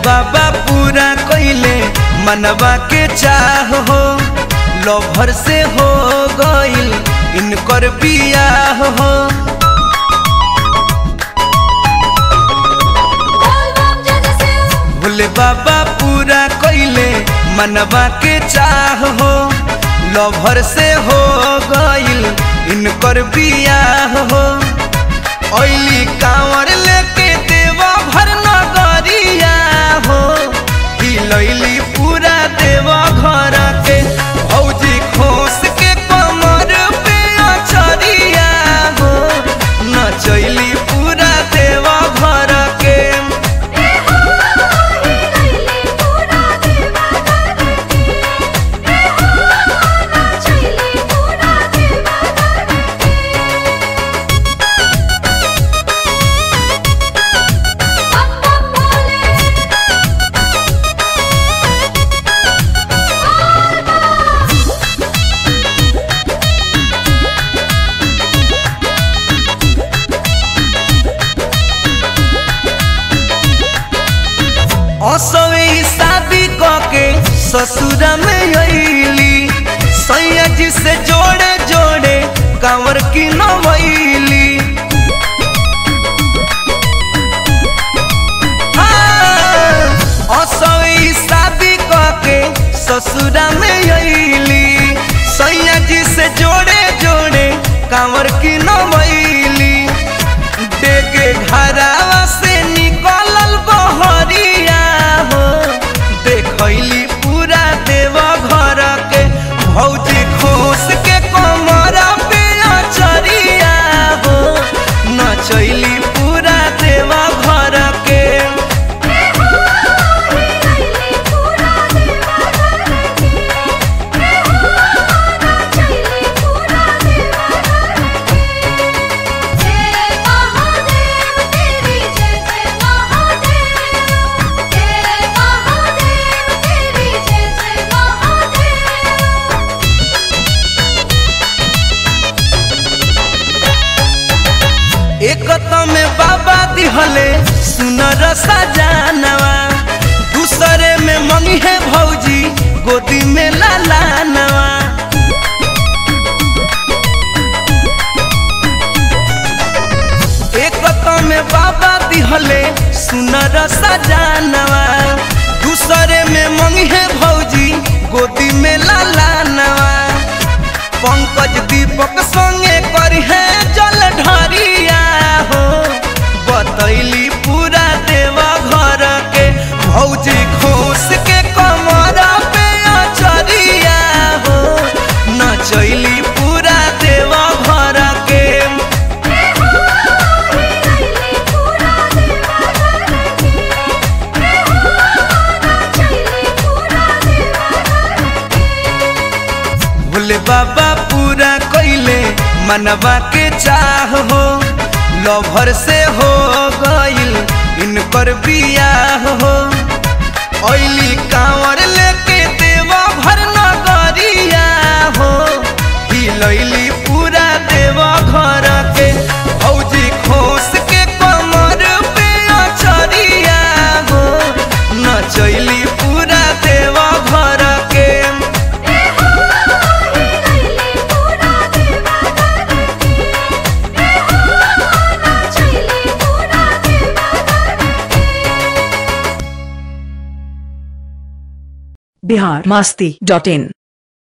बाबा पूरा कइले मनवा के चाह हो, लभर से हो गइल इनकर बियाह हो। भोले बाबा पूरा कइले मनवा के चाह हो, लभर से हो गइल इनकर बियाह हो। ओइली कांवर लेके देवा भर नगरिया हो, हिलैली पूरा देवा घर के भौजी खोस के कमर पे अचरिया हो, नचैली पूरा देवा घर के। असवे शादी कके ससुर में अइली, सैया जी से जोड़े जोड़े कांवर की नवैली। असवे शादी कके ससुर में अइली, सैया जी से जोड़े जोड़े कांवर की नवैली। देखे घरावा से निकलल बहरिया हो, देखैली पूरा देवा घर के भौजी खोस के कमर पे अचरिया हो, नचैली पूरा देवा घर के। एक में बाबा दिहले सुनर सजानवा, दूसरे में मंगी है भौजी गोदी में लालानवा। एक में बाबा दिहले सुनर सजानवा, दूसरे में मंगी है भौजी गोदी में लालानवा। पंकज दीपक संगे करी है जल ढरिया हो, बतैली पूरा देवा घर के भौजी खोस के कमर पे अचरिया हो, नचैली पूरा देवा घर के। भोले बाबा पूरा कइले मनवा के चाह हो, लभर से हो गइल इनकर बियाह हो। ओइली कांवर लेके देवा भर नगरिया हो, हिलैली पूरा देवा घर के भौजी खोस के कमर पे अचरिया हो, नचैली पूरा देवा घर के। biharmasti.in